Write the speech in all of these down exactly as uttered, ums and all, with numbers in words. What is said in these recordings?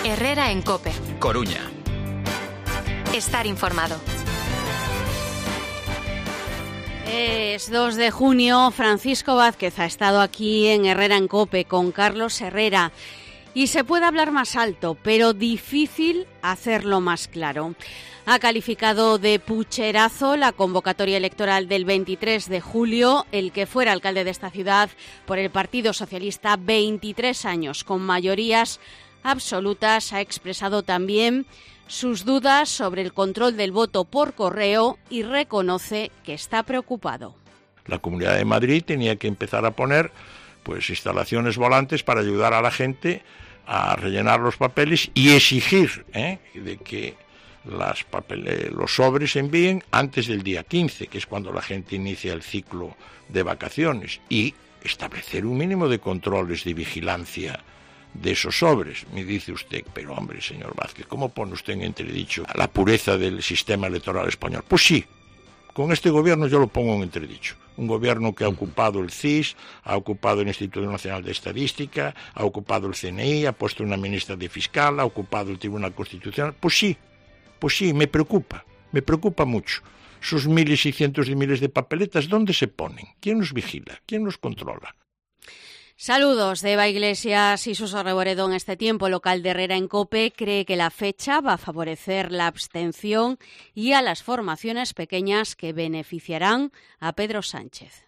Herrera en COPE. Coruña. Estar informado. Es dos de junio, Francisco Vázquez ha estado aquí en Herrera en COPE con Carlos Herrera y se puede hablar más alto, pero difícil hacerlo más claro. Ha calificado de pucherazo la convocatoria electoral del veintitrés de julio, el que fuera alcalde de esta ciudad por el Partido Socialista, veintitrés años con mayorías absolutas. Ha expresado también sus dudas sobre el control del voto por correo y reconoce que está preocupado. La Comunidad de Madrid tenía que empezar a poner pues instalaciones volantes para ayudar a la gente a rellenar los papeles y exigir ¿eh? de que las papeles, los sobres se envíen antes del día quince, que es cuando la gente inicia el ciclo de vacaciones, y establecer un mínimo de controles de vigilancia de esos sobres. Me dice usted, pero hombre, señor Vázquez, ¿cómo pone usted en entredicho la pureza del sistema electoral español? Pues sí, con este gobierno yo lo pongo en entredicho. Un gobierno que ha ocupado el C I S, ha ocupado el Instituto Nacional de Estadística, ha ocupado el C N I, ha puesto una ministra de Fiscal, ha ocupado el Tribunal Constitucional. Pues sí, pues sí, me preocupa, me preocupa mucho. Sus miles y cientos de miles de papeletas, ¿dónde se ponen? ¿Quién los vigila? ¿Quién los controla? Saludos de Eva Iglesias y Suso Reboredo. En este tiempo local de Herrera en COPE cree que la fecha va a favorecer la abstención y a las formaciones pequeñas que beneficiarán a Pedro Sánchez.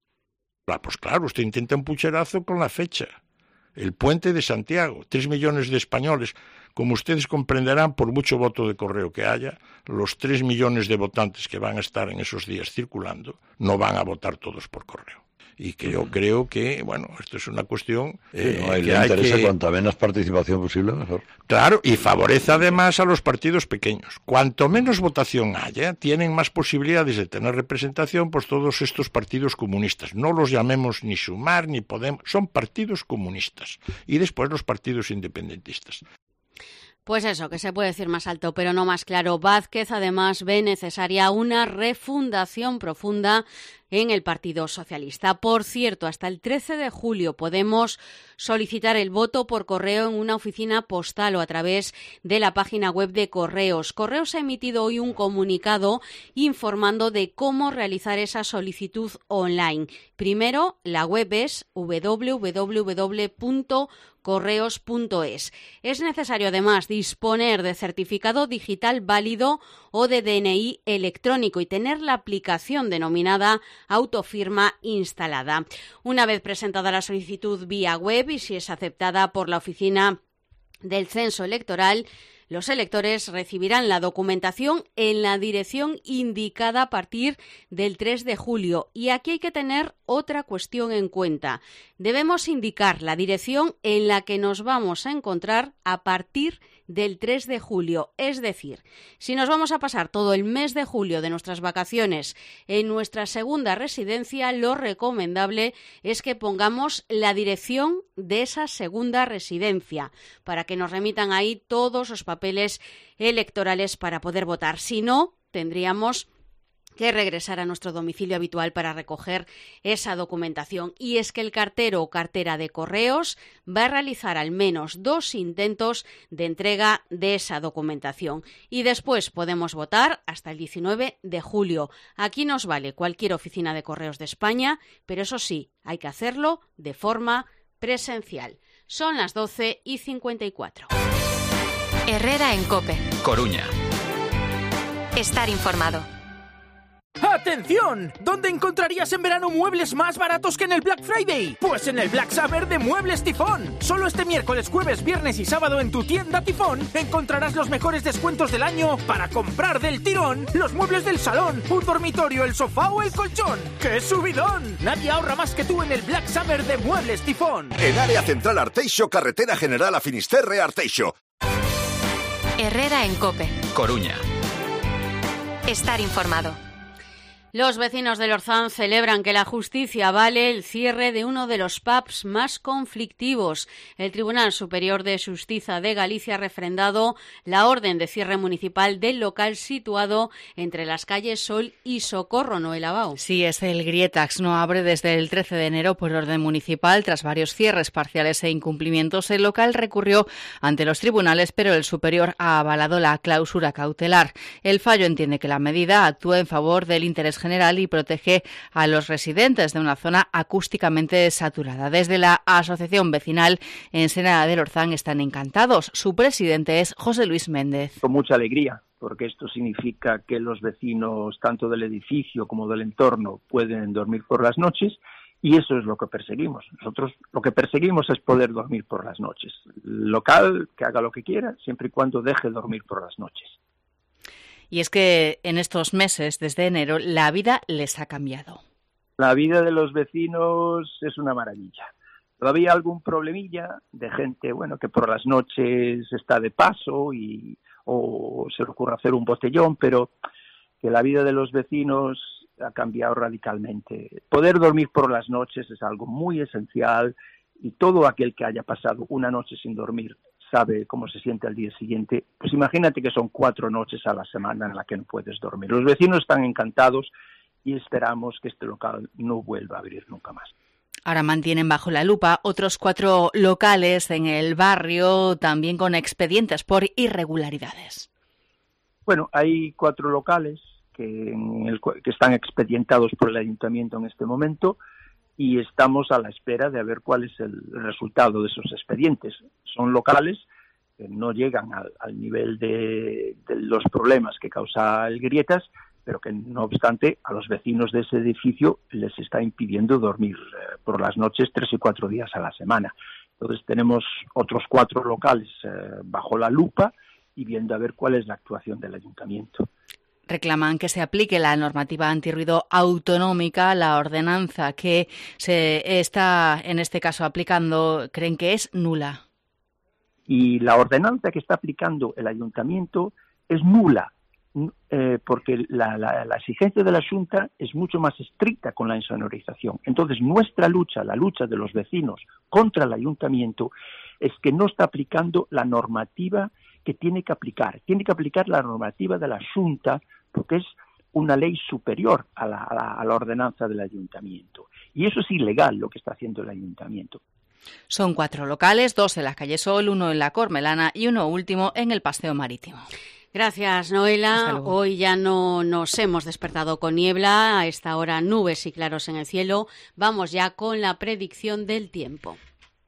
Ah, pues claro, usted intenta un pucherazo con la fecha. El puente de Santiago, tres millones de españoles. Como ustedes comprenderán, por mucho voto de correo que haya, los tres millones de votantes que van a estar en esos días circulando no van a votar todos por correo. Y que yo creo que, bueno, esto es una cuestión eh, sí, no, que le hay interesa que... cuanta menos participación posible, mejor. Claro, y favorece además a los partidos pequeños. Cuanto menos votación haya, tienen más posibilidades de tener representación pues todos estos partidos comunistas. No los llamemos ni Sumar ni Podemos, son partidos comunistas. Y después los partidos independentistas. Pues eso, que se puede decir más alto, pero no más claro. Vázquez además ve necesaria una refundación profunda en el Partido Socialista. Por cierto, hasta el trece de julio podemos solicitar el voto por correo en una oficina postal o a través de la página web de Correos. Correos ha emitido hoy un comunicado informando de cómo realizar esa solicitud online. Primero, la web es doble u doble u doble u punto correos punto es. Es necesario además disponer de certificado digital válido o de D N I electrónico y tener la aplicación denominada autofirma instalada. Una vez presentada la solicitud vía web y si es aceptada por la oficina del censo electoral, los electores recibirán la documentación en la dirección indicada a partir del tres de julio. Y aquí hay que tener otra cuestión en cuenta. Debemos indicar la dirección en la que nos vamos a encontrar a partir del tres de julio. Es decir, si nos vamos a pasar todo el mes de julio de nuestras vacaciones en nuestra segunda residencia, lo recomendable es que pongamos la dirección de esa segunda residencia para que nos remitan ahí todos los papeles electorales para poder votar. Si no, tendríamos que regresar a nuestro domicilio habitual para recoger esa documentación. Y es que el cartero o cartera de correos va a realizar al menos dos intentos de entrega de esa documentación. Y después podemos votar hasta el diecinueve de julio. Aquí nos vale cualquier oficina de correos de España, pero eso sí, hay que hacerlo de forma presencial. Son las doce y cincuenta y cuatro. Herrera en COPE. Coruña. Estar informado. ¡Atención! ¿Dónde encontrarías en verano muebles más baratos que en el Black Friday? Pues en el Black Summer de Muebles Tifón. Solo este miércoles, jueves, viernes y sábado en tu tienda Tifón encontrarás los mejores descuentos del año para comprar del tirón los muebles del salón, un dormitorio, el sofá o el colchón. ¡Qué subidón! Nadie ahorra más que tú en el Black Summer de Muebles Tifón. En área central Arteixo, carretera general a Finisterre, Arteixo. Herrera en COPE. Coruña. Estar informado. Los vecinos de Lorzán celebran que la justicia avale el cierre de uno de los pubs más conflictivos. El Tribunal Superior de Xustiza de Galicia ha refrendado la orden de cierre municipal del local situado entre las calles Sol y Socorro, Noela Bao. Sí, es el Grietax. No abre desde el trece de enero por orden municipal. Tras varios cierres parciales e incumplimientos, el local recurrió ante los tribunales, pero el superior ha avalado la clausura cautelar. El fallo entiende que la medida actúa en favor del interés general y protege a los residentes de una zona acústicamente saturada. Desde la Asociación Vecinal Ensenada de Lorzán están encantados. Su presidente es José Luis Méndez. Con mucha alegría, porque esto significa que los vecinos, tanto del edificio como del entorno, pueden dormir por las noches, y eso es lo que perseguimos. Nosotros lo que perseguimos es poder dormir por las noches. El local, que haga lo que quiera, siempre y cuando deje dormir por las noches. Y es que en estos meses, desde enero, la vida les ha cambiado. La vida de los vecinos es una maravilla. Todavía algún problemilla de gente, bueno, que por las noches está de paso y o se le ocurre hacer un botellón, pero que la vida de los vecinos ha cambiado radicalmente. Poder dormir por las noches es algo muy esencial, y todo aquel que haya pasado una noche sin dormir sabe cómo se siente al día siguiente. Pues imagínate que son cuatro noches a la semana en las que no puedes dormir. Los vecinos están encantados y esperamos que este local no vuelva a abrir nunca más. Ahora mantienen bajo la lupa otros cuatro locales en el barrio, también con expedientes por irregularidades. Bueno, hay cuatro locales que, en el, que están expedientados por el ayuntamiento en este momento, y estamos a la espera de ver cuál es el resultado de esos expedientes. Son locales que no llegan al, al nivel de, de los problemas que causa el Grietas, pero que no obstante a los vecinos de ese edificio les está impidiendo dormir eh, por las noches tres y cuatro días a la semana. Entonces tenemos otros cuatro locales eh, bajo la lupa y viendo a ver cuál es la actuación del ayuntamiento. Reclaman que se aplique la normativa antirruido autonómica, la ordenanza que se está en este caso aplicando, creen que es nula. Y la ordenanza que está aplicando el ayuntamiento es nula, eh, porque la, la, la exigencia de la Xunta es mucho más estricta con la insonorización. Entonces nuestra lucha, la lucha de los vecinos contra el ayuntamiento, es que no está aplicando la normativa que tiene que aplicar. Tiene que aplicar la normativa de la Xunta, porque es una ley superior a la, a la, a la ordenanza del ayuntamiento. Y eso es ilegal lo que está haciendo el ayuntamiento. Son cuatro locales, dos en la calle Sol, uno en la Cormelana y uno último en el Paseo Marítimo. Gracias, Noela. Hoy ya no nos hemos despertado con niebla, a esta hora nubes y claros en el cielo. Vamos ya con la predicción del tiempo.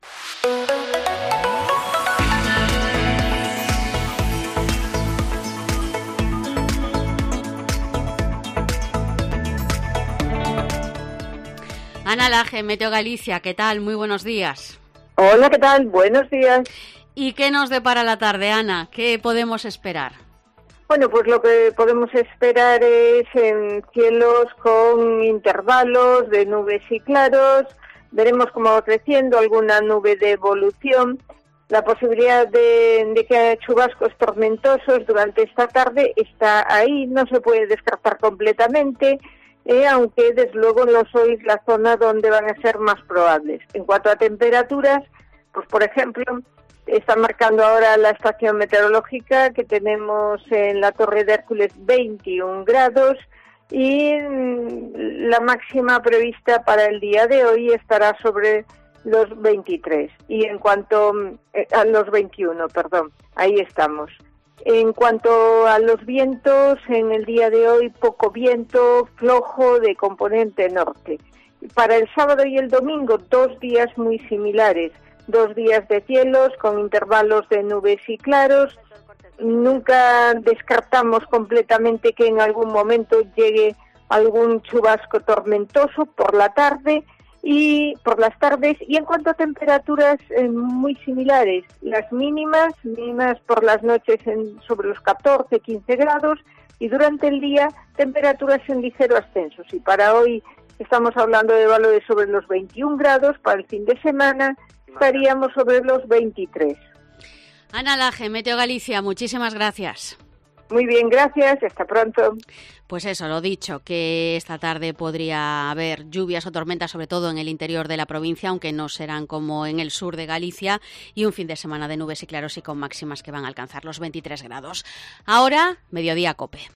Ana Laje, Meteo Galicia, ¿qué tal? Muy buenos días. Hola, ¿qué tal? Buenos días. ¿Y qué nos depara la tarde, Ana? ¿Qué podemos esperar? Bueno, pues lo que podemos esperar es en cielos con intervalos de nubes y claros. Veremos cómo va creciendo alguna nube de evolución. La posibilidad de, de que haya chubascos tormentosos durante esta tarde está ahí, no se puede descartar completamente. Eh, aunque desde luego no sois la zona donde van a ser más probables. En cuanto a temperaturas, pues por ejemplo, está marcando ahora la estación meteorológica que tenemos en la Torre de Hércules veintiún grados y la máxima prevista para el día de hoy estará sobre los veintitrés. Y en cuanto eh, a los veintiuno, perdón, ahí estamos. En cuanto a los vientos, en el día de hoy poco viento, flojo de componente norte. Para el sábado y el domingo, dos días muy similares, dos días de cielos con intervalos de nubes y claros. Nunca descartamos completamente que en algún momento llegue algún chubasco tormentoso por la tarde y por las tardes. Y en cuanto a temperaturas, eh, muy similares, las mínimas, mínimas por las noches en, sobre los catorce, quince grados, y durante el día temperaturas en ligero ascenso. Y para hoy estamos hablando de valores sobre los veintiún grados, para el fin de semana estaríamos sobre los veintitrés. Ana Laje, Meteo Galicia, muchísimas gracias. Muy bien, gracias. Hasta pronto. Pues eso, lo dicho, que esta tarde podría haber lluvias o tormentas, sobre todo en el interior de la provincia, aunque no serán como en el sur de Galicia, y un fin de semana de nubes y claros y con máximas que van a alcanzar los veintitrés grados. Ahora, Mediodía COPE.